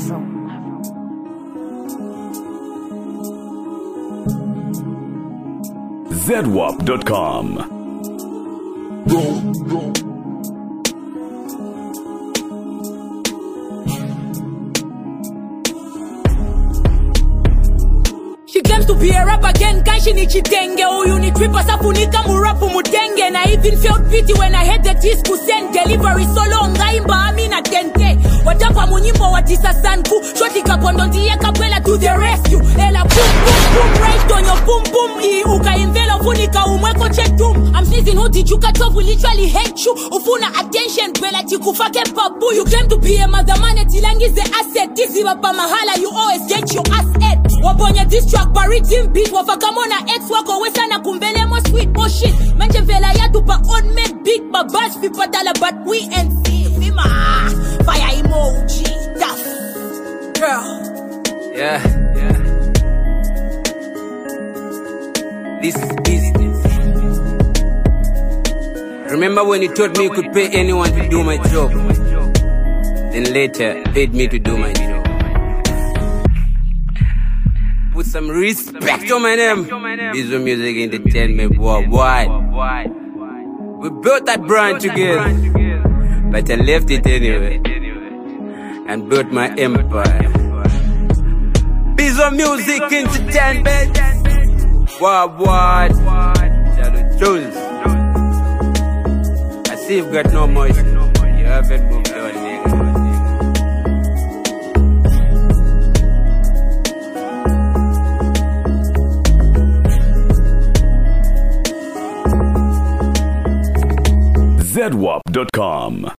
ZWAP.com. She claims to be a rap again, kanshi ni chitenge. Uyu ni tripa safunika murapu mutenge. And I even felt pity when I heard the tease kusend. Delivery so long, ngaimba amina tente. Watapa munyimbo watisa sanku. Shoti kapondo ndiye kapela to the rescue. Ela boom boom boom, right on your boom boom. Uka invelo funika umweko chetum. I'm sneezing who did you cut off, we literally hate you. Ufuna attention, bela tikufake pabu. You claim to be a mother man, tilangi the asset. Tizi wapa mahala, you always get your ass ate. Waponya this track, paritim beat. Wafakamona ex wako wesana kumbele mo sweet mo shit. Menje vela ya tupa on made beat. Babas fi patala but we ain't see. Fima, fire emoji, tough. Girl. Yeah. This is business. Remember when you told me you could pay anyone to do my job? Then later, paid me to do my job. Put some respect on my name. Bizo Music Entertainment worldwide. We built that brand together, but I left it anyway and built my empire. Bizo Music Entertainment worldwide. Shadow Jones. I see you've got no more. You haven't moved on, nigga. ZWAP.com.